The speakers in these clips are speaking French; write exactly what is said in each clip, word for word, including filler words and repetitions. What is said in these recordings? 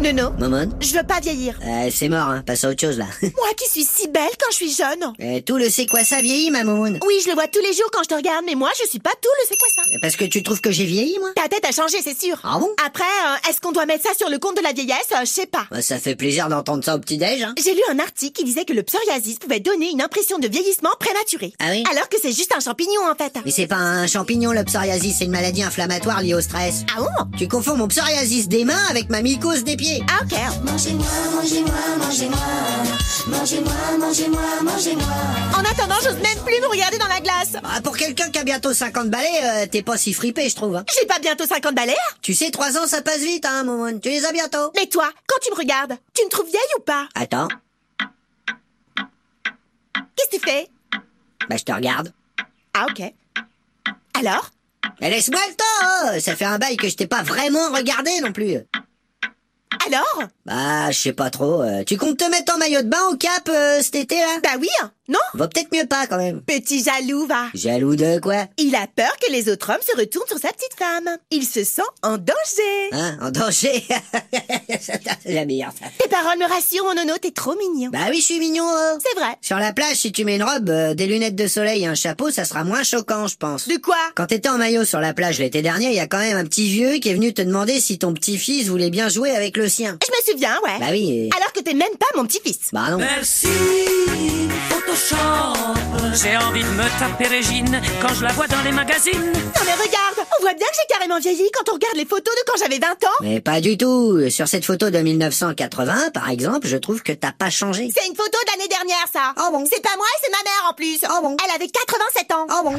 Nono, Momone. je veux pas vieillir. Euh, c'est mort, hein. Passe à autre chose, là. Moi qui suis si belle quand je suis jeune. euh, tout le c'est quoi ça vieillit, ma Momone. Oui, je le vois tous les jours quand je te regarde, mais moi, je suis pas tout le c'est quoi ça. Parce que tu trouves que j'ai vieilli, moi? Ta tête a changé, c'est sûr. Ah bon? Après, euh, est-ce qu'on doit mettre ça sur le compte de la vieillesse? euh, Je sais pas. Bah, ça fait plaisir d'entendre ça au petit-déj, hein. J'ai lu un article qui disait que le psoriasis pouvait donner une impression de vieillissement prématuré. Ah oui? Alors que c'est juste un champignon, en fait. Mais c'est pas un champignon, le psoriasis, c'est une maladie inflammatoire liée au stress. Ah bon? Tu confonds mon psoriasis des mains avec ma mycose des pieds. Ah ok. Mangez-moi, mangez-moi, mangez-moi. Mangez-moi, mangez-moi, mangez-moi. En attendant, j'ose même plus me regarder dans la glace. Ah, pour quelqu'un qui a bientôt cinquante balais, euh, t'es pas si fripé, je trouve, hein. J'ai pas bientôt cinquante balais. Tu sais, trois ans, ça passe vite, hein, Momone. Tu les as bientôt. Mais toi, quand tu me regardes, tu me trouves vieille ou pas? Attends. Qu'est-ce que tu fais? Bah, je te regarde. Ah ok. Alors? Mais laisse-moi le temps, hein. Ça fait un bail que je t'ai pas vraiment regardé non plus. Alors? Bah, je sais pas trop. euh, Tu comptes te mettre en maillot de bain au Cap euh, cet été, là? Bah oui, hein. Non? Va peut-être mieux pas, quand même. Petit jaloux, va. Jaloux de quoi? Il a peur que les autres hommes se retournent sur sa petite femme. Il se sent en danger. Hein? En danger? C'est la meilleure, ça. Tes paroles me rassurent, mon nono, t'es trop mignon. Bah oui, je suis mignon, euh. C'est vrai. Sur la plage, si tu mets une robe, euh, des lunettes de soleil et un chapeau, ça sera moins choquant, je pense. De quoi? Quand t'étais en maillot sur la plage l'été dernier, il y a quand même un petit vieux qui est venu te demander si ton petit-fils voulait bien jouer avec le sien. Je me souviens, ouais. Bah oui. et- Alors que t'es même pas mon petit-fils. Bah non. Merci, Photoshop. J'ai envie de me taper Régine quand je la vois dans les magazines. Non mais regarde, on voit bien que j'ai carrément vieilli quand on regarde les photos de quand j'avais vingt ans. Mais pas du tout. Sur cette photo de mille neuf cent quatre-vingts, par exemple, je trouve que t'as pas changé. C'est une photo de l'année dernière, ça. Ah bon? C'est pas moi, c'est ma mère en plus. Ah bon? Elle avait quatre-vingt-sept ans. Ah bon?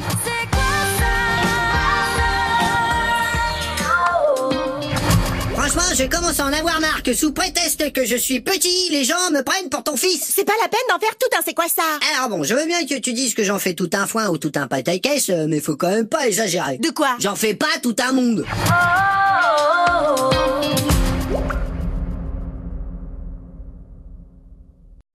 Franchement, je commence à en avoir marre que sous prétexte que je suis petit, les gens me prennent pour ton fils. C'est pas la peine d'en faire tout un c'est quoi ça. Alors bon, je veux bien que tu dises que j'en fais tout un foin ou tout un pataquès, euh, mais faut quand même pas exagérer. De quoi? J'en fais pas tout un monde.